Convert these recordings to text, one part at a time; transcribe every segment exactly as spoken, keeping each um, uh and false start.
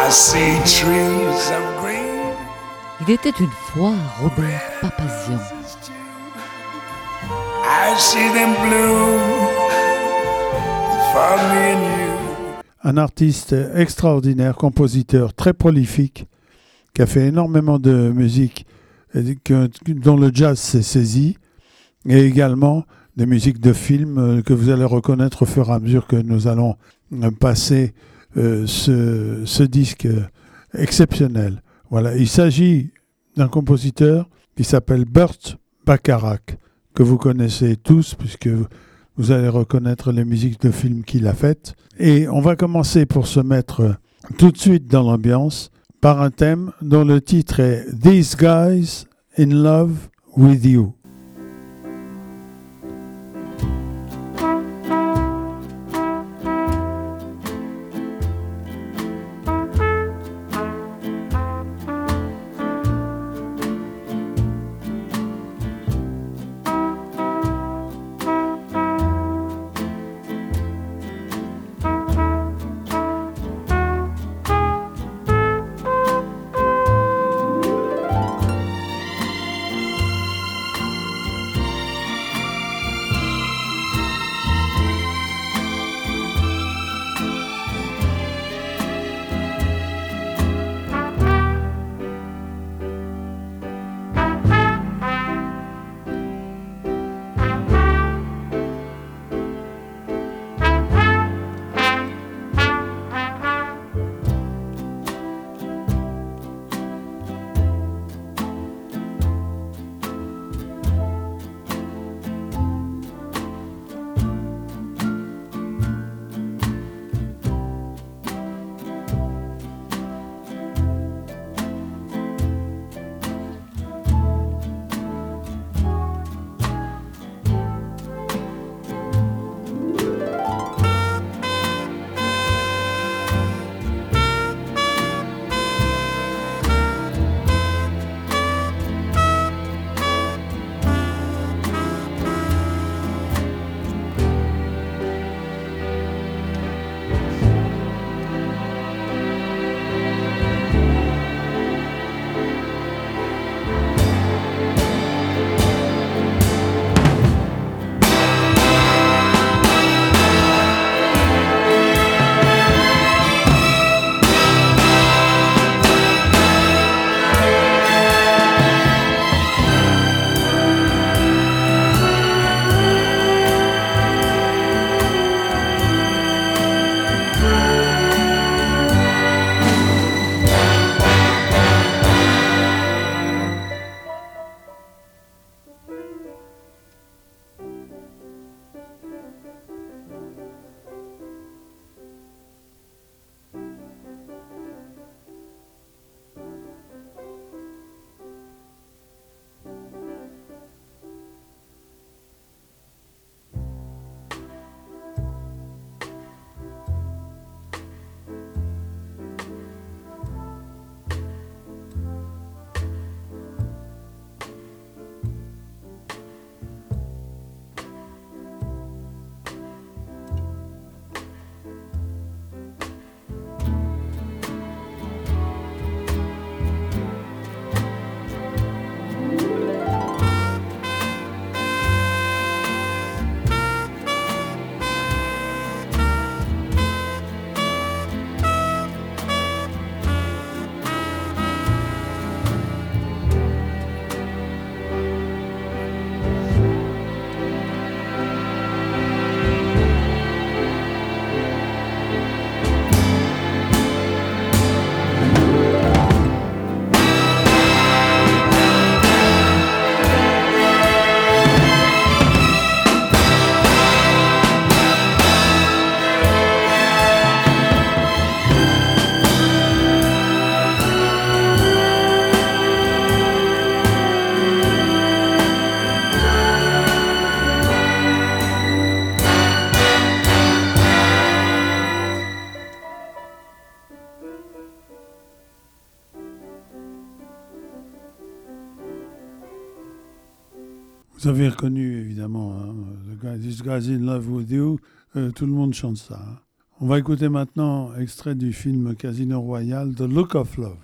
I see trees of green. Il était une fois Robert Papazian. I see them blue for me and you. Un artiste extraordinaire, compositeur très prolifique, qui a fait énormément de musique que, dont le jazz s'est saisi, et également des musiques de films que vous allez reconnaître au fur et à mesure que nous allons passer euh, ce, ce disque exceptionnel. Voilà, il s'agit d'un compositeur qui s'appelle Burt Bacharach, que vous connaissez tous puisque vous allez reconnaître les musiques de films qu'il a faites. Et on va commencer pour se mettre tout de suite dans l'ambiance par un thème dont le titre est « These Guys in Love with You ». Vous avez reconnu, évidemment, hein, This Guy's in Love with You, euh, tout le monde chante ça. Hein. On va écouter maintenant extrait du film Casino Royale, The Look of Love.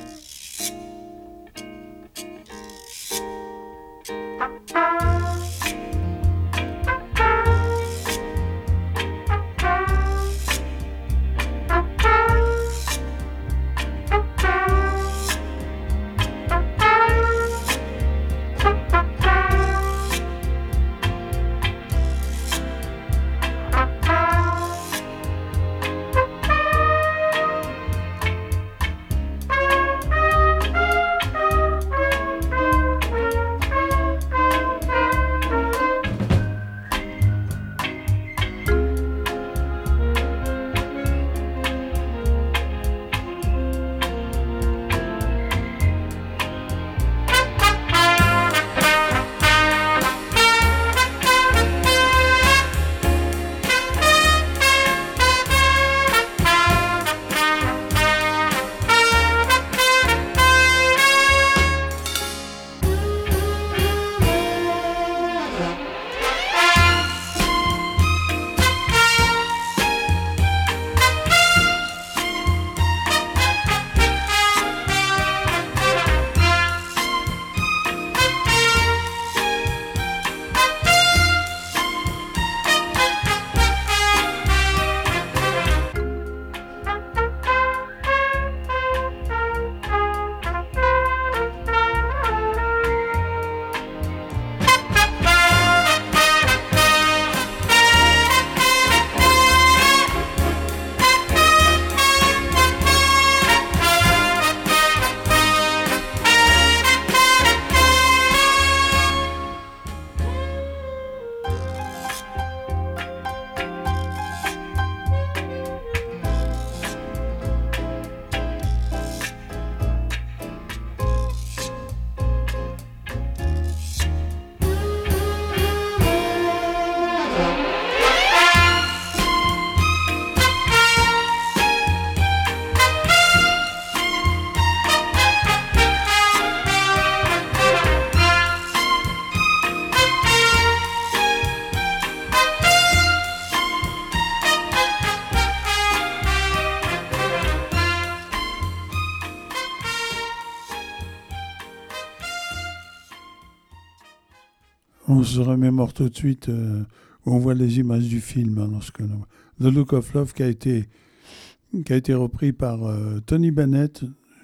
On se remémore tout de suite, euh, on voit les images du film. Hein, lorsque, The Look of Love qui a été, qui a été repris par euh, Tony Bennett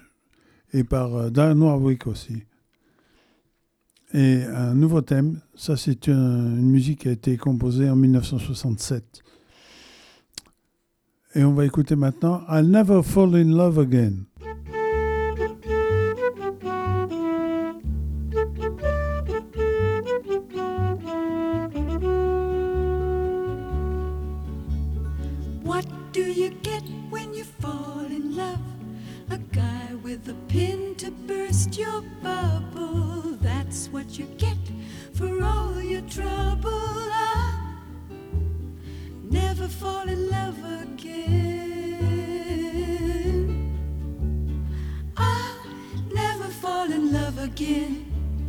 et par euh, Dionne Warwick aussi. Et un nouveau thème, ça c'est une, une musique qui a été composée en dix-neuf cent soixante-sept. Et on va écouter maintenant I'll Never Fall in Love Again. What do you get when you fall in love? A guy with a pin to burst your bubble. That's what you get for all your trouble. I'll never fall in love again. I'll never fall in love again.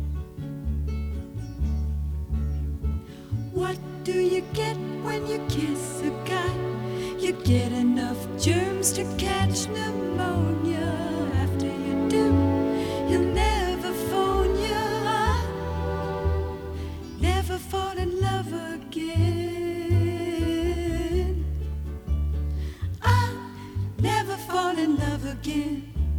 What do you get when you kiss a guy? You get enough germs to catch pneumonia. After you do, he'll never phone you. I'll never fall in love again. I'll never fall in love again.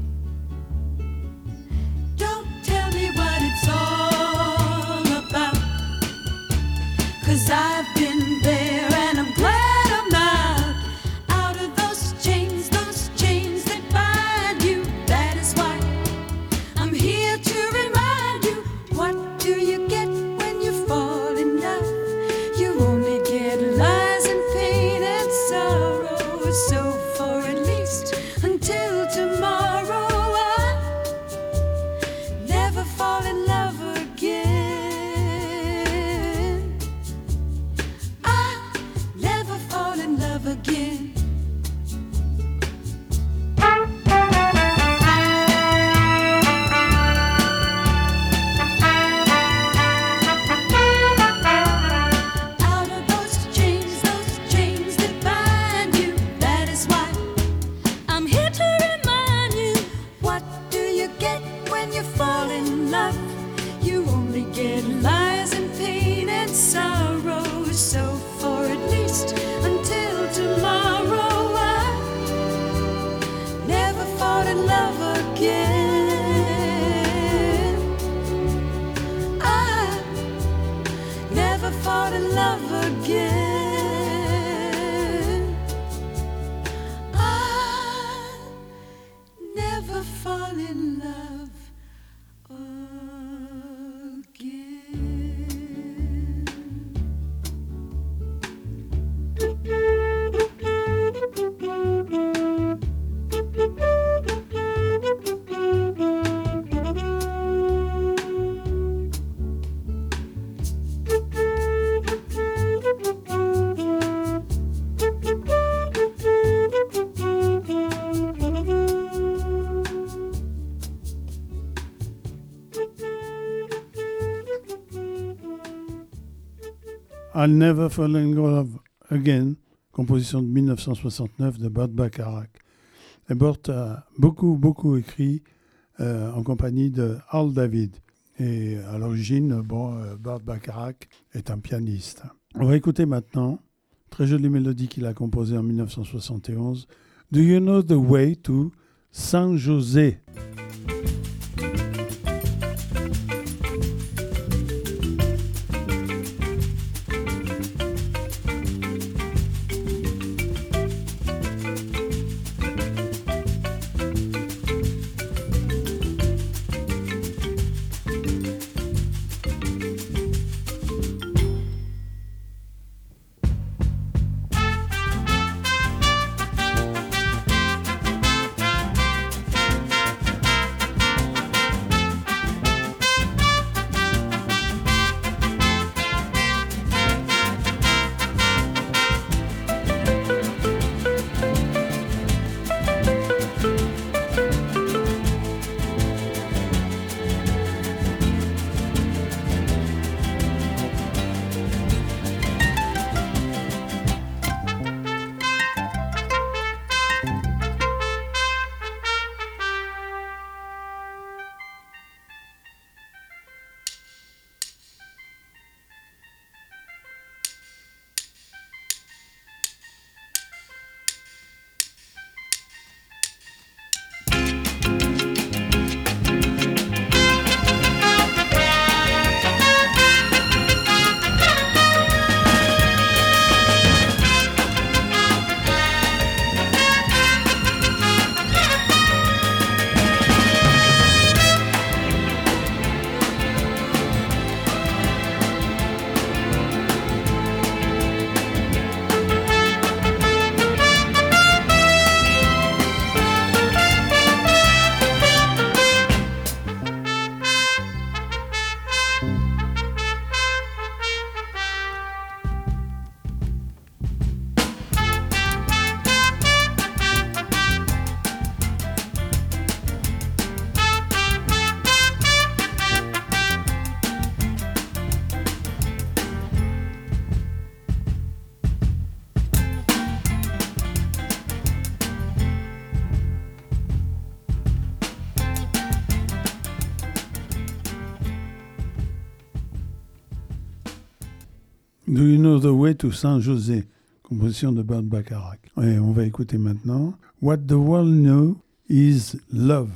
Don't tell me what it's all about, 'cause I've been there and I'm glad I'm not out of those chains, those chains that bind you. That is why I'm here to remind you. What do you get when you fall in love? You only get lies and pain and sorrow. So for at least until tomorrow, I'll never fall in love again. I'll never fall in love again. Out of those chains, those chains that bind you. I'll Never Fall in Love Again, composition de mille neuf cent soixante-neuf de Burt Bacharach. Et Burt a beaucoup, beaucoup écrit euh, en compagnie de Hal David. Et à l'origine, bon, euh, Burt Bacharach est un pianiste. On va écouter maintenant, très jolie mélodie qu'il a composée en mille neuf cent soixante et onze, Do You Know the Way to San José? Do You Know the Way to San José, composition de Burt Bacharach. Et on va écouter maintenant What the World Knows is Love.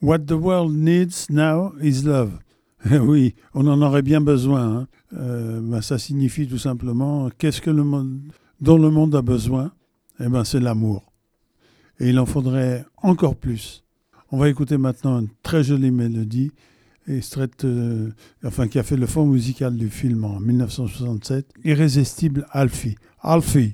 What the world needs now is love. Oui, on en aurait bien besoin. Hein. Euh, ben, ça signifie tout simplement, qu'est-ce que le monde, dont le monde a besoin? Eh ben, c'est l'amour. Et il en faudrait encore plus. On va écouter maintenant une très jolie mélodie, extraite, euh, enfin, qui a fait le fond musical du film en dix-neuf cent soixante-sept, Irrésistible Alfie. Alfie.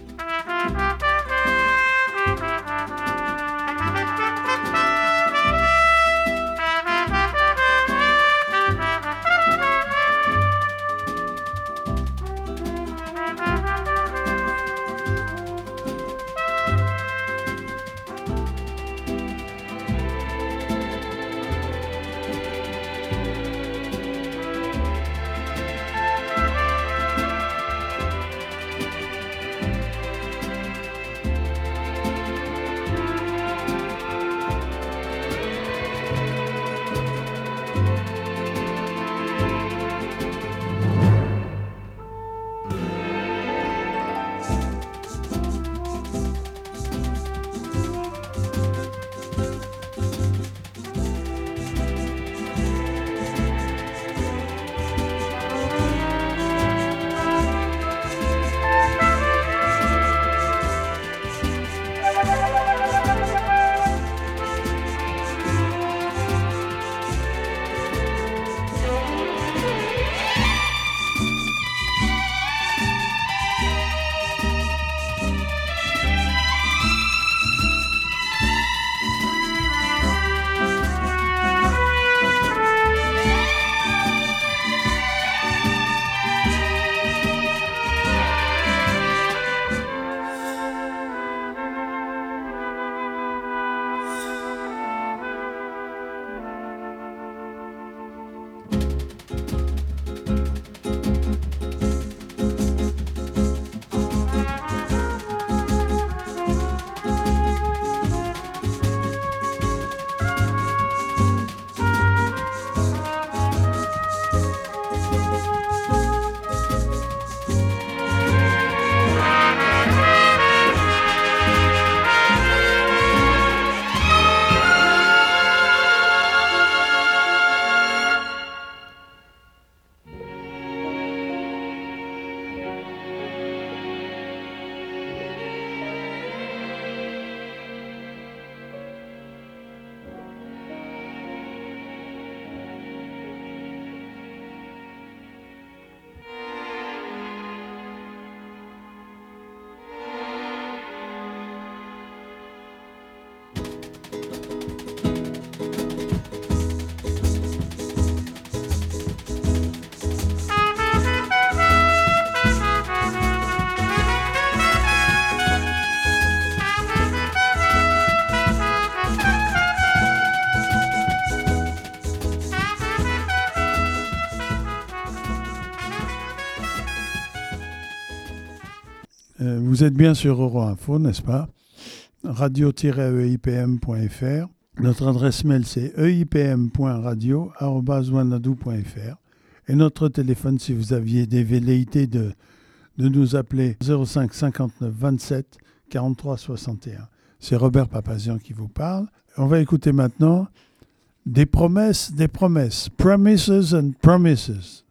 Vous êtes bien sur Euroinfo, n'est-ce pas? radio tiret e i p m point f r. Notre adresse mail, c'est e i p m point radio arobase wanadoo point f r. Et notre téléphone, si vous aviez des velléités de, de nous appeler, zéro cinq cinquante-neuf vingt-sept quarante-trois soixante et un. C'est Robert Papazian qui vous parle. On va écouter maintenant des promesses, des promesses. Promises and promises.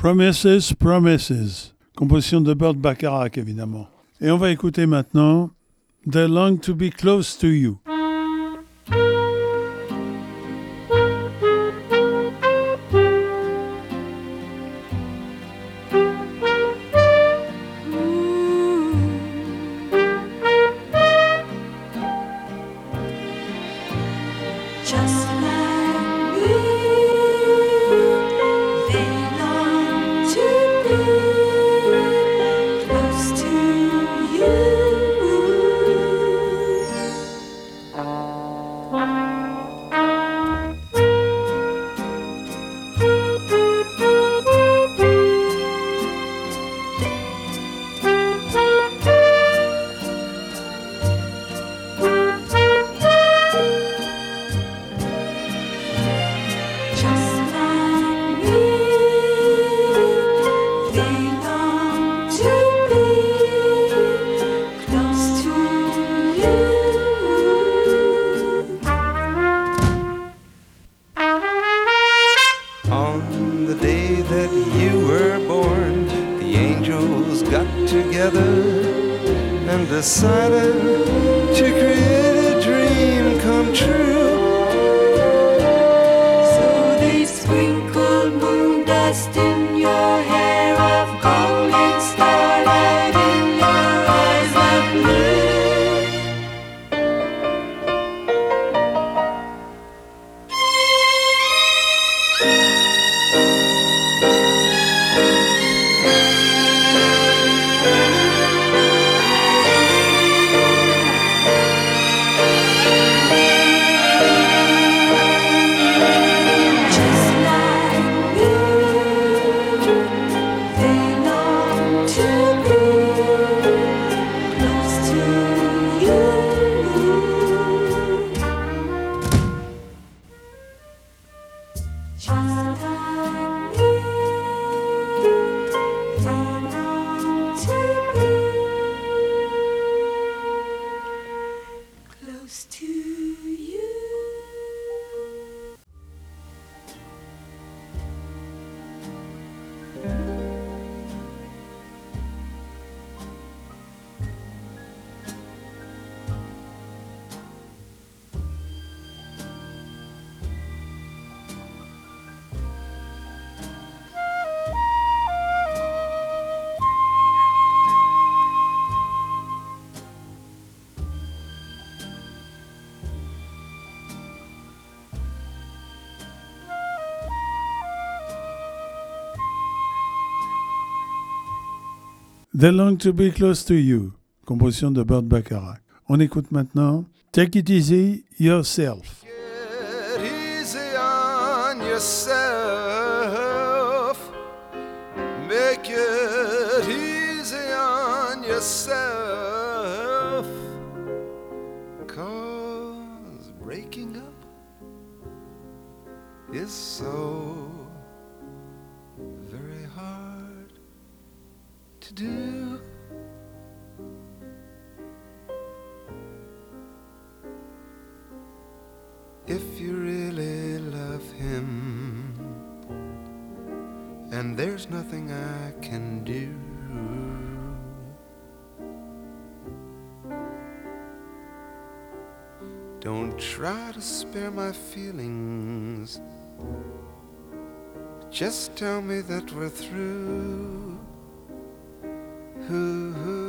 Promises, Promises, composition de Burt Bacharach évidemment. Et on va écouter maintenant They Long to Be Close to You. Just like me, they long to be close to you. Just like me, they long to be close to you. On the day that you were born, the angels got together and decided to create a dream come true. So they sprinkled moon dust in your hair of gold and starlight in your eyes of blue. Just like me, they long to be close to you. Just like me, they long to be close to you. They Long to Be Close to You, composition de Burt Bacharach. On écoute maintenant Take It Easy Yourself. Get easy on yourself. Make it easy on yourself. 'Cause breaking up is so very hard to do. If you really love him, and there's nothing I can do, don't try to spare my feelings. Just tell me that we're through. Ooh, ooh.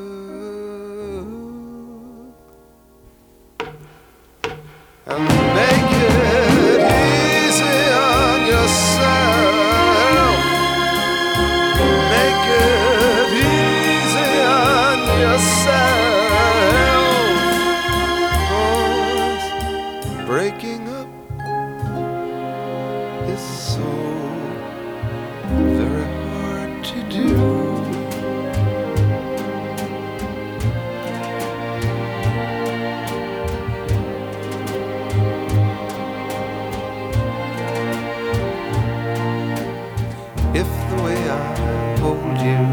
And make it easy on yourself. Make it easy on yourself. 'Cause breaking up is so very hard to do. If the way I hold you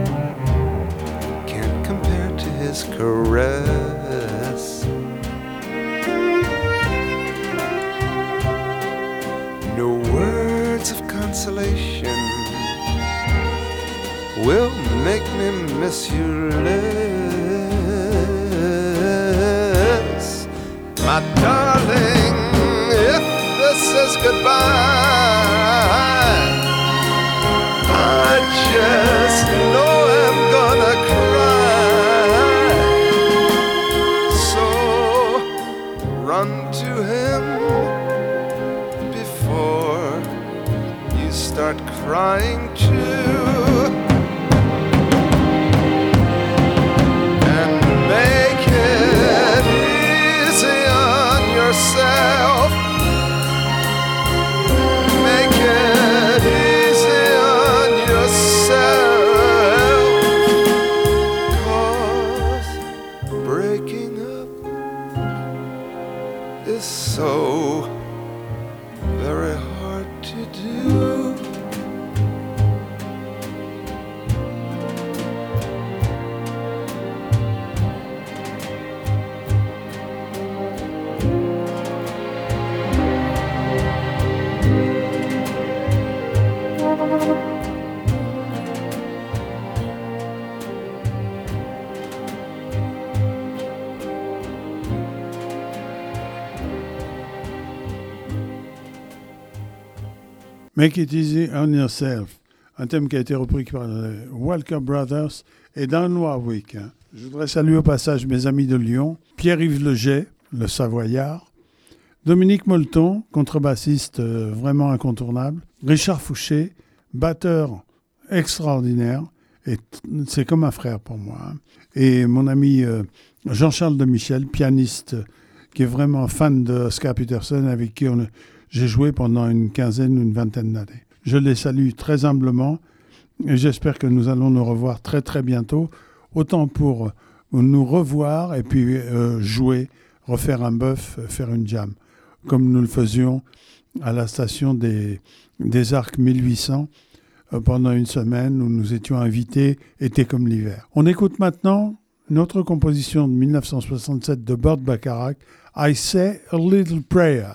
can't compare to his caress, no words of consolation will make me miss you less. My darling, if this is goodbye, I just know I'm gonna cry. So run to him before you start crying too. And make it easy on yourself. Make it easy on yourself. 'Cause breaking up is so very hard to do. Make It Easy on Yourself, un thème qui a été repris par les Walker Brothers et Dan Warwick. Je voudrais saluer au passage mes amis de Lyon, Pierre-Yves Leget, le Savoyard, Dominique Molton, contrebassiste euh, vraiment incontournable, Richard Fouché, batteur extraordinaire, et t- c'est comme un frère pour moi, hein. Et mon ami euh, Jean-Charles de Michel, pianiste, euh, qui est vraiment fan de Oscar Peterson, avec qui on a j'ai joué pendant une quinzaine ou une vingtaine d'années. Je les salue très humblement et j'espère que nous allons nous revoir très très bientôt, autant pour nous revoir et puis euh, jouer, refaire un bœuf, faire une jam, comme nous le faisions à la station des, des Arcs mille huit cents euh, pendant une semaine où nous étions invités, été comme l'hiver. On écoute maintenant une autre composition de dix-neuf cent soixante-sept de Burt Bacharach, I Say a Little Prayer.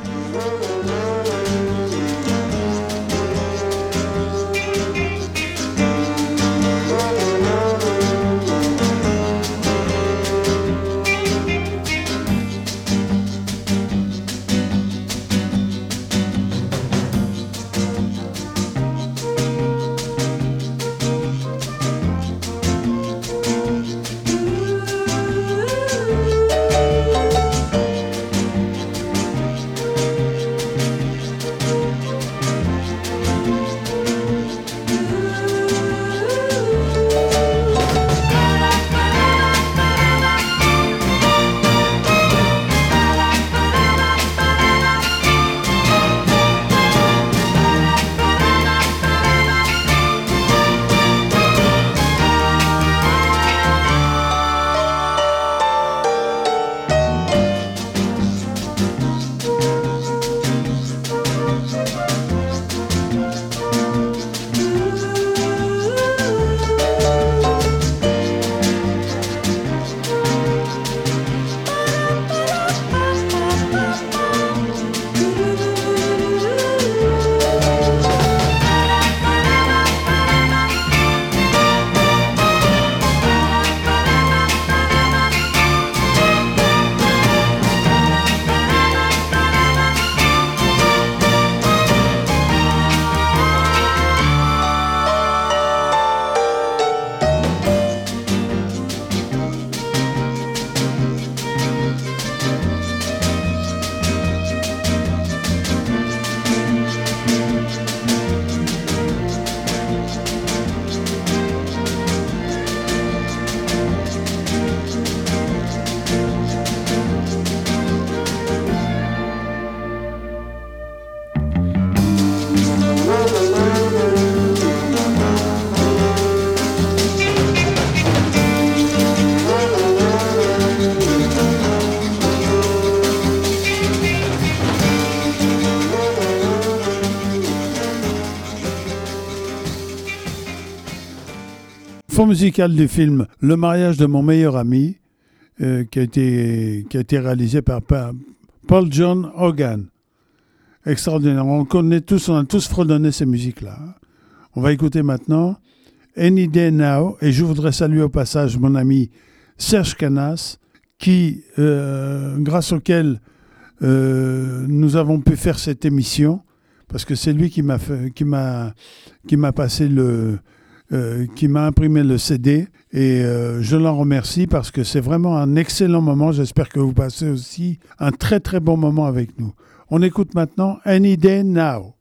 Fond musical du film Le mariage de mon meilleur ami, euh, qui, a été, qui a été réalisé par, par Paul John Hogan. Extraordinaire. On connaît tous, on a tous fredonné ces musiques-là. On va écouter maintenant Any Day Now, et je voudrais saluer au passage mon ami Serge Canas, qui, euh, grâce auquel euh, nous avons pu faire cette émission, parce que c'est lui qui m'a fait, qui m'a, qui m'a passé le, euh, qui m'a imprimé le C D, et euh, je l'en remercie parce que c'est vraiment un excellent moment. J'espère que vous passez aussi un très très bon moment avec nous. On écoute maintenant Any Day Now.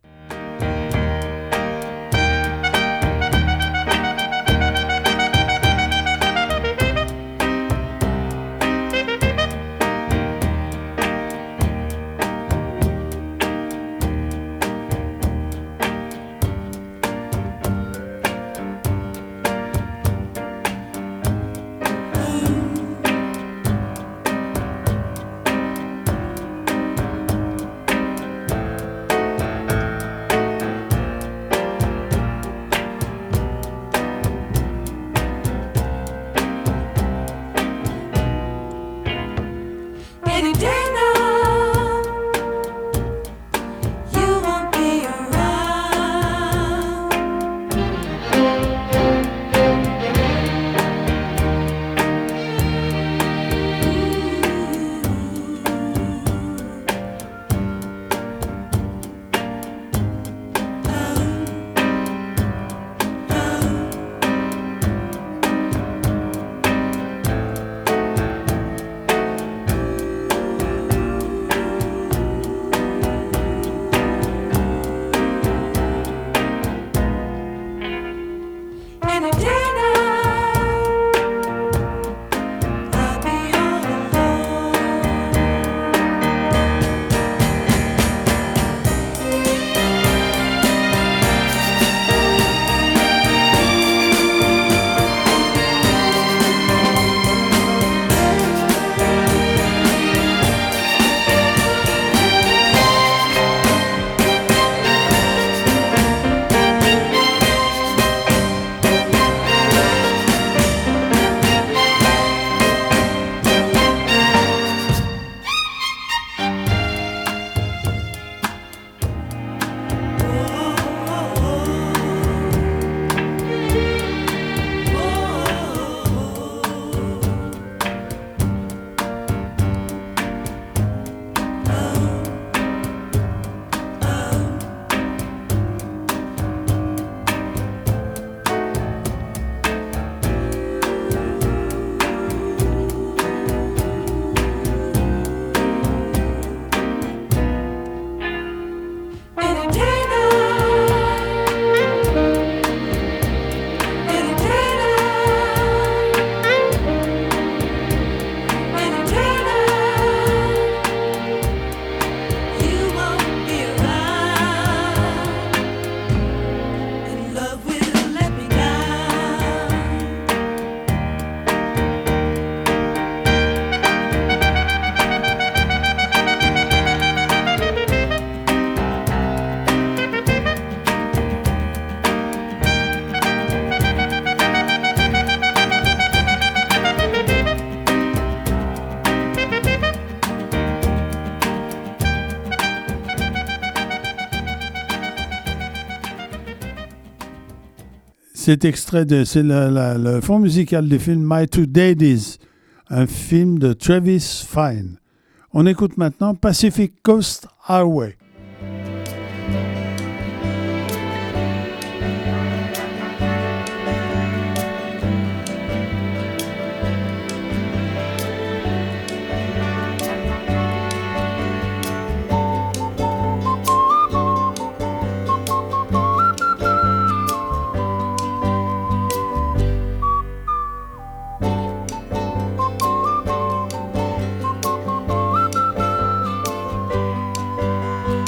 Any day now, you won't be around. Any day now, I'll be all alone. Any day now, any day now, any day now, you won't be around, and love will let me down. Cet extrait, de, c'est la- la- le fond musical du film My Two Daddies, un film de Travis Fine. On écoute maintenant Pacific Coast Highway. Any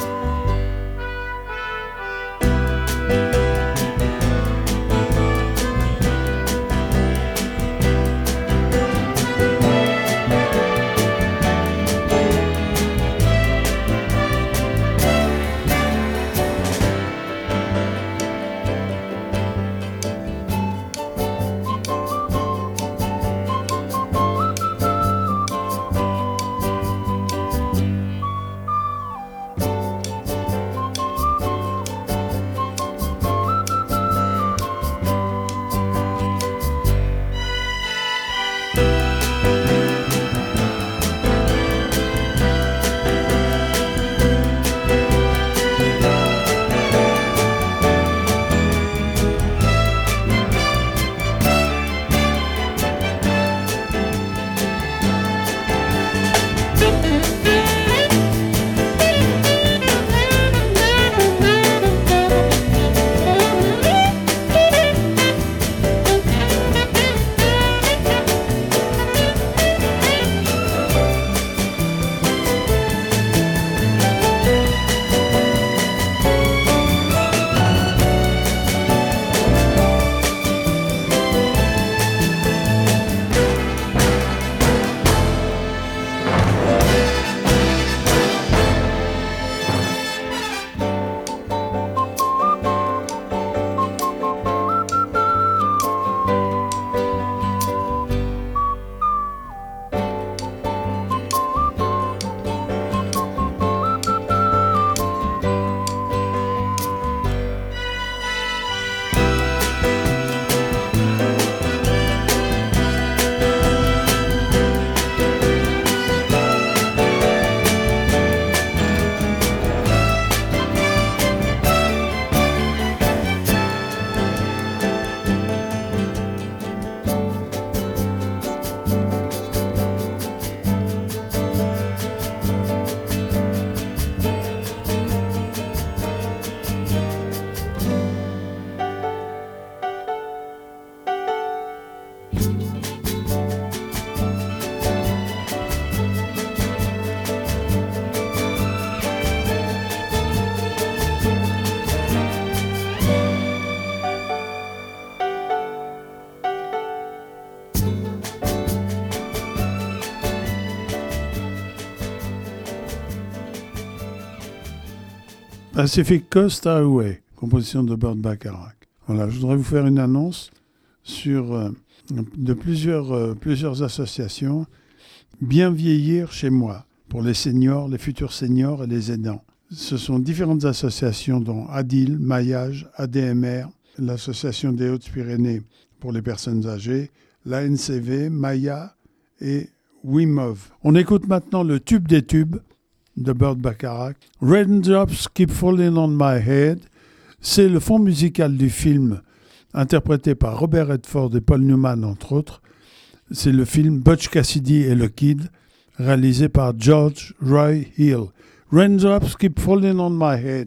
Pacific Coast Highway, composition de Burt Bacharach. Voilà, je voudrais vous faire une annonce sur euh, de plusieurs, euh, plusieurs associations. Bien vieillir chez moi, pour les seniors, les futurs seniors et les aidants. Ce sont différentes associations dont ADIL, Maillage, A D M R, l'Association des Hautes-Pyrénées pour les personnes âgées, l'A N C V, Maya et WIMOV. On écoute maintenant le tube des tubes de Burt Bacharach. Raindrops Keep Falling on My Head. C'est le fond musical du film interprété par Robert Redford et Paul Newman, entre autres. C'est le film Butch Cassidy et le Kid, réalisé par George Roy Hill. Raindrops Keep Falling on My Head.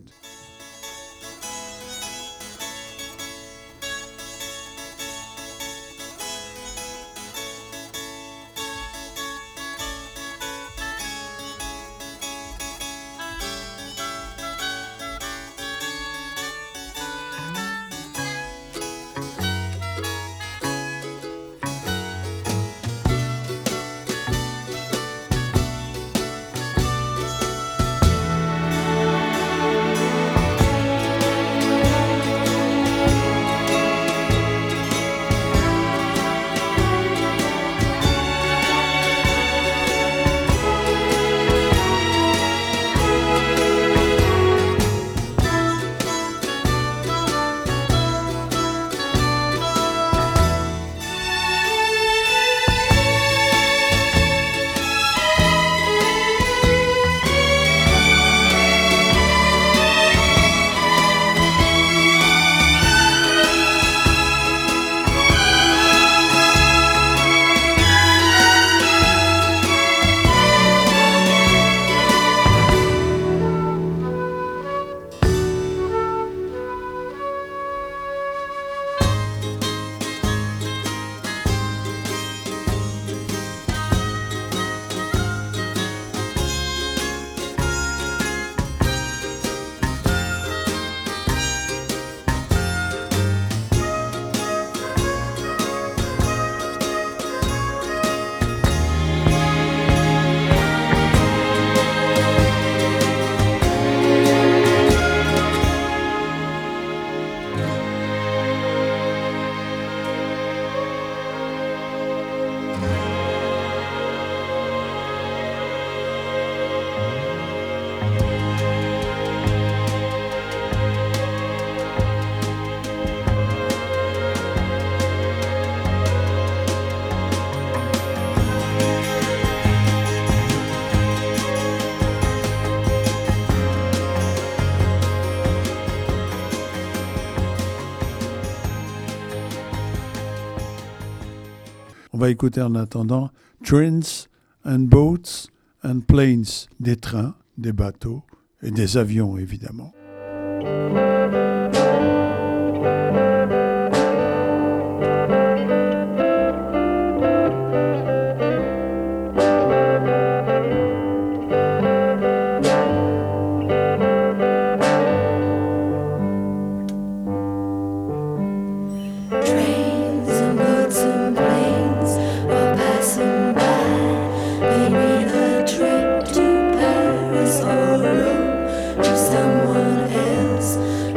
On va écouter en attendant Trains and Boats and Planes, des trains, des bateaux et des avions évidemment. Trip to Paris or Rome, to someone else.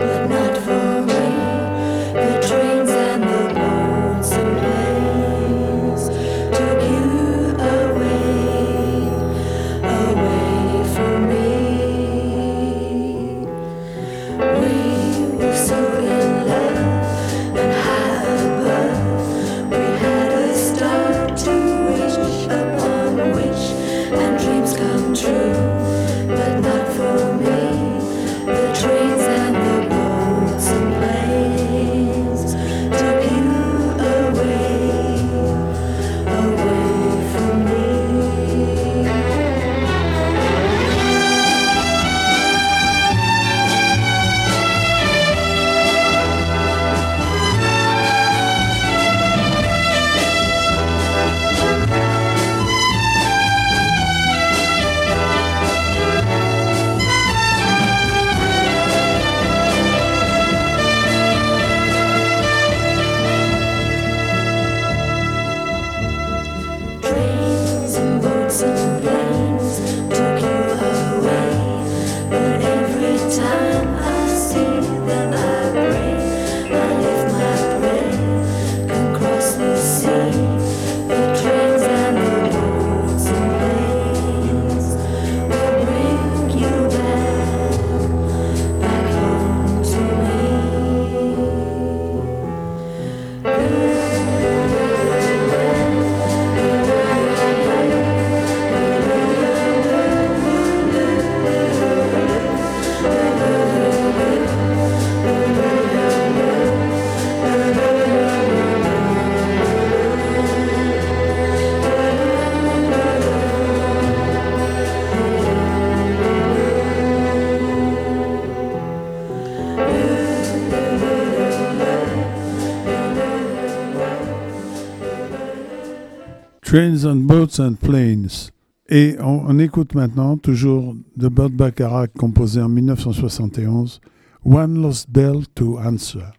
Trains and Boats and Planes. Et on, on écoute maintenant, toujours de Burt Bacharach, composé en dix-neuf cent soixante et onze, One Lost Bell to Answer.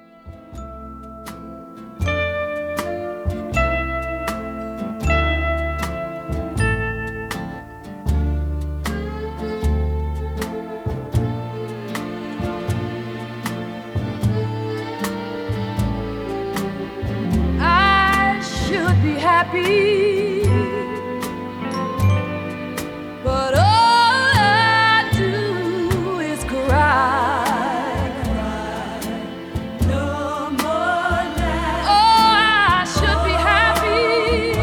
I should be happy, but all I do is cry. No more nights. Oh, I should be happy.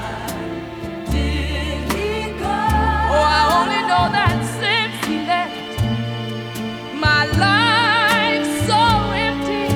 Did he go? Oh, I only know that since he left, my life's so empty.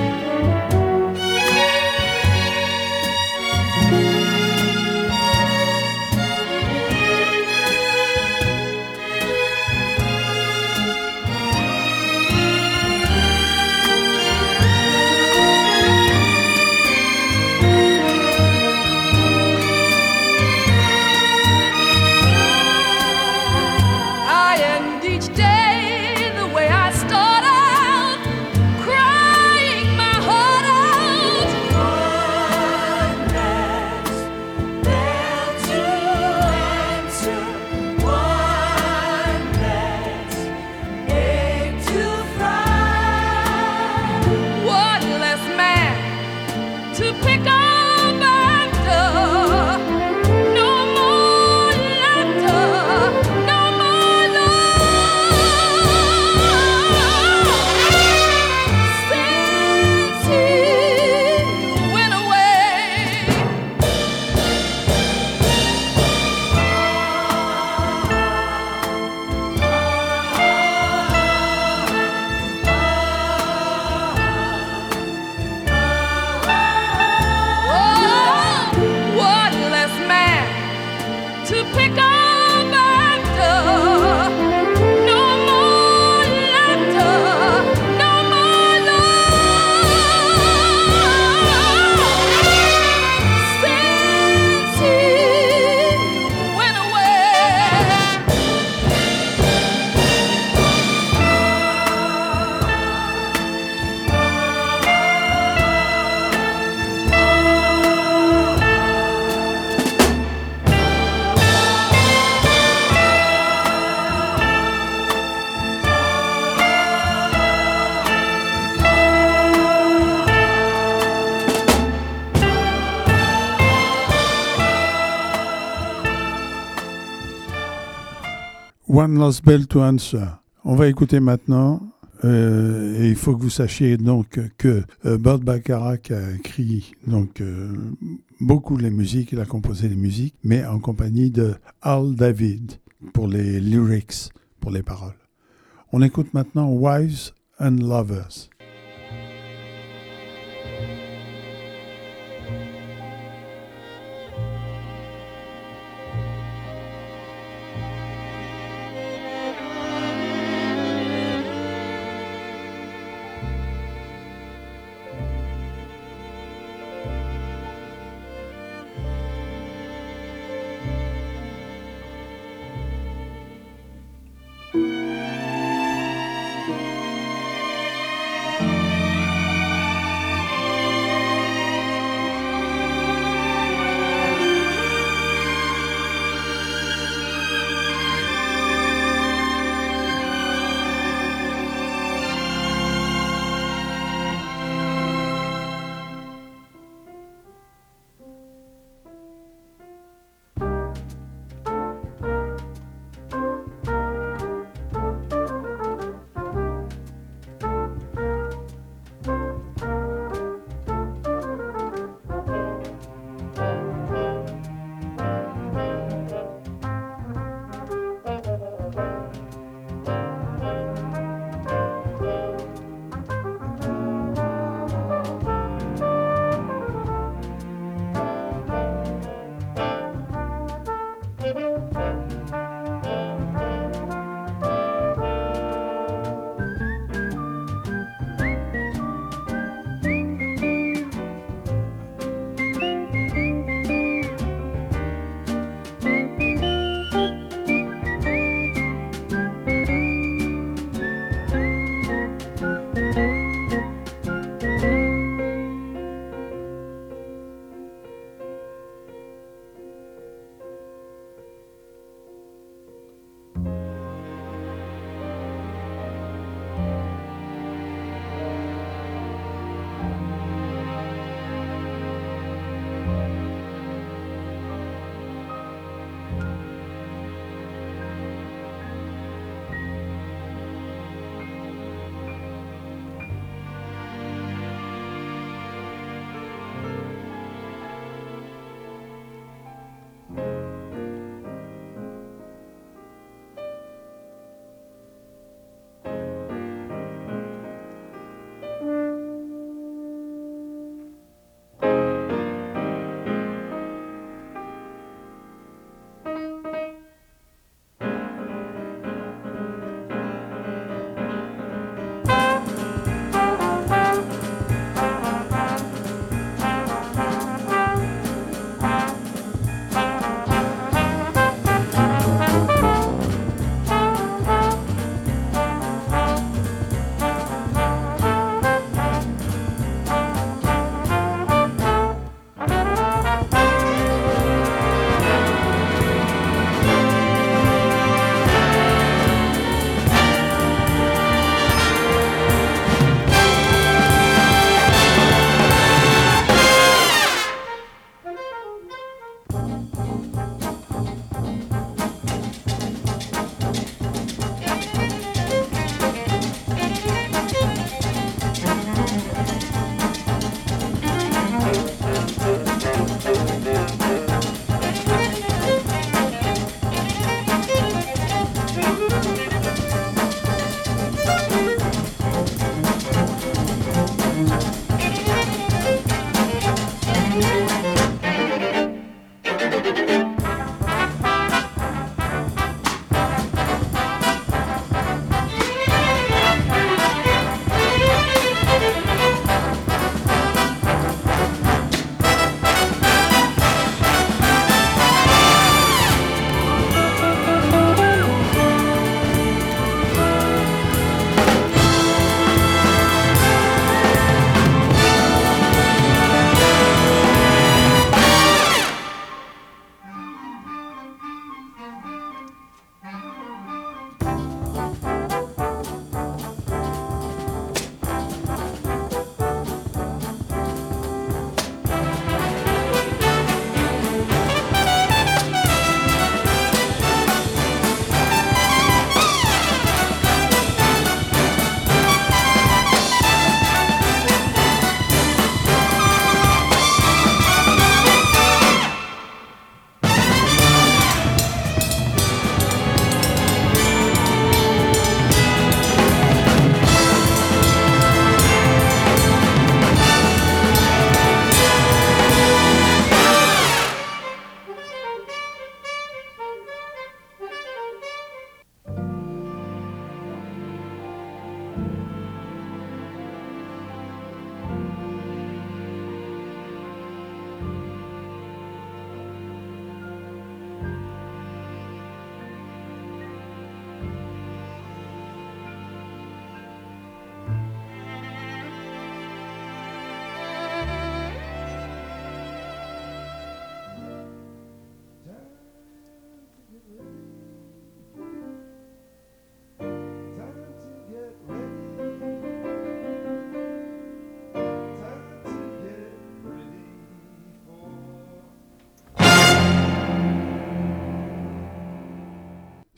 I end each day the way I start out, crying my heart out. One last bell to answer, one last egg to fry, one less man to pick up after. No more laughter, no more love. Since he went away, oh, one less man to pick up after. No more laughter, no more love. Since he went away. One Lost Bell to Answer. On va écouter maintenant, euh, et il faut que vous sachiez donc que euh, Burt Bacharach a écrit donc euh, beaucoup les musiques, il a composé les musiques, mais en compagnie de Al David pour les lyrics, pour les paroles. On écoute maintenant Wives and Lovers.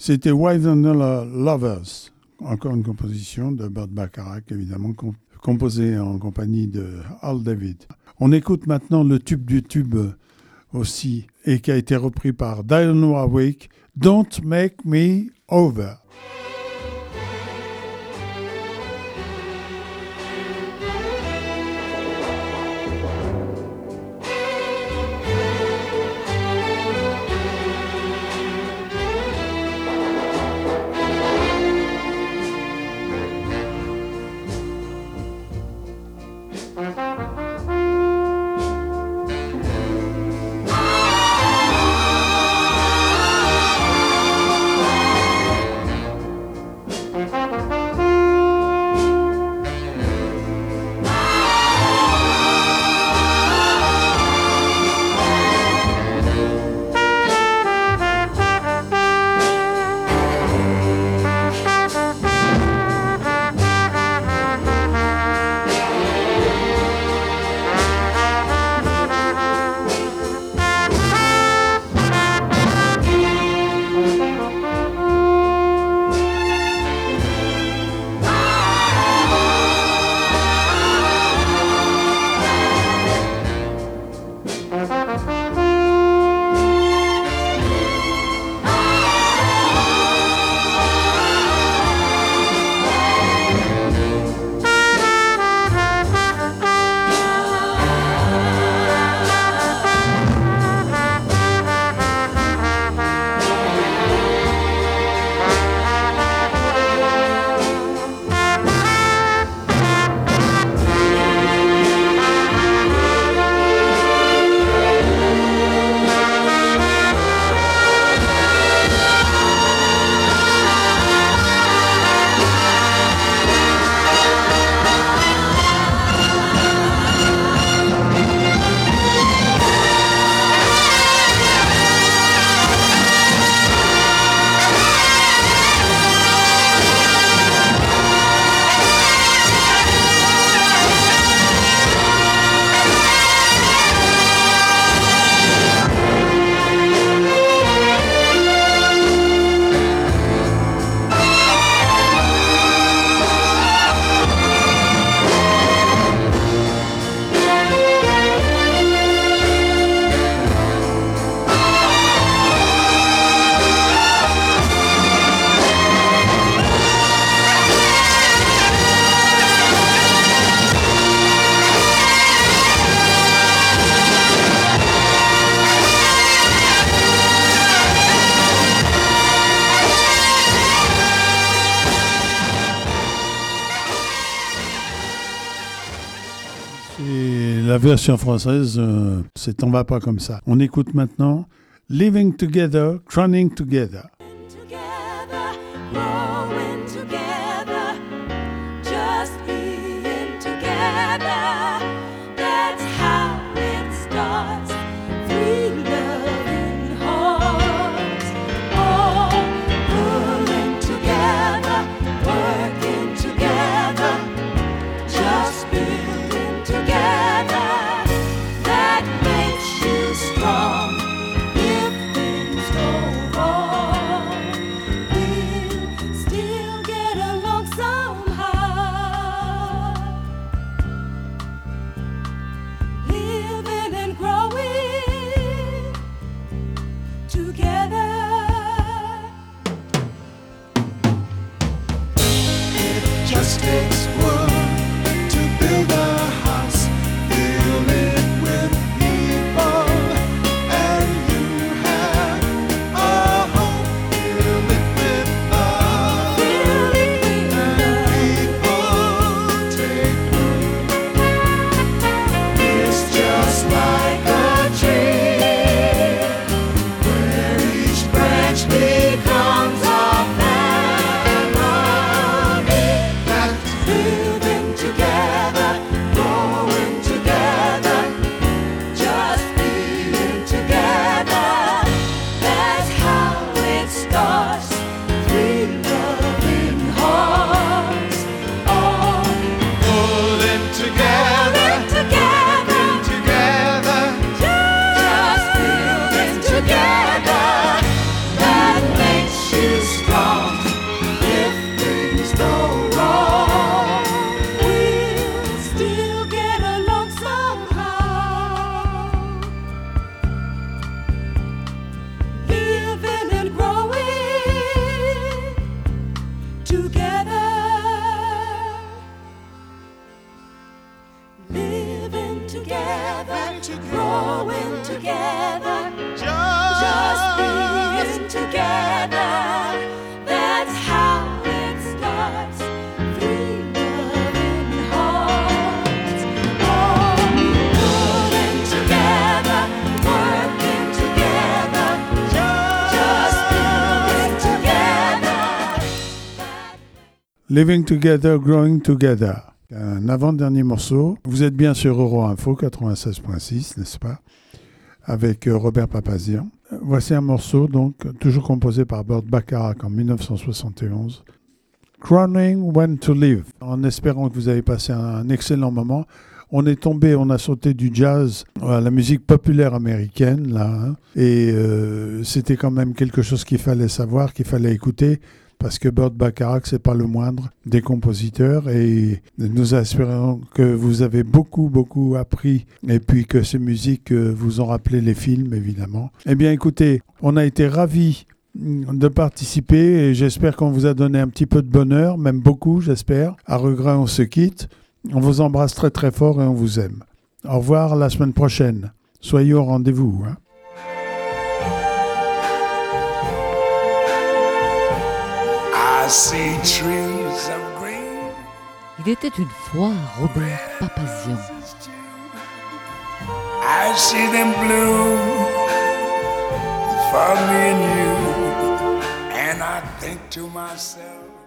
C'était Why Vanilla Lovers, encore une composition de Burt Bacharach, évidemment, com- composée en compagnie de Hal David. On écoute maintenant le tube du tube aussi, et qui a été repris par Dionne Warwick, Don't Make Me Over. La version française, euh, c'est On va pas comme ça. On écoute maintenant Living Together, Crying Together. Together, growing together, just being together. That's how it starts. Three loving hearts, all pulling together, working together, just building together. That makes you strong. If things go wrong, we'll still get along somehow. Living and growing together. It just takes one to build a house, fill it with people, and you have a home. Fill it with love, Fill it with and love. people take root. It's just like a tree, where each branch becomes a family. That Fill together, growing together, just being together. That's how it starts. Three loving hearts, all pulling together, working together, just being together. Living Together, Growing Together. Un avant-dernier morceau. Vous êtes bien sur Euro Info quatre-vingt-seize point six, n'est-ce pas? Avec euh, Robert Papazian. Voici un morceau, donc, toujours composé par Burt Bacharach en dix-neuf cent soixante et onze. Crowning When to Live. En espérant que vous avez passé un excellent moment. On est tombé, on a sauté du jazz à la musique populaire américaine, là. Hein, et euh, c'était quand même quelque chose qu'il fallait savoir, qu'il fallait écouter. Parce que Burt Bacharach, c'est pas le moindre des compositeurs et nous espérons que vous avez beaucoup, beaucoup appris et puis que ces musiques vous ont rappelé les films, évidemment. Eh bien, écoutez, on a été ravis de participer et j'espère qu'on vous a donné un petit peu de bonheur, même beaucoup, j'espère. À regret, on se quitte. On vous embrasse très, très fort et on vous aime. Au revoir la semaine prochaine. Soyez au rendez-vous, hein. I see trees of green. Il était une fois Robert Papazian. I see them bloom for me and you. And I think to myself,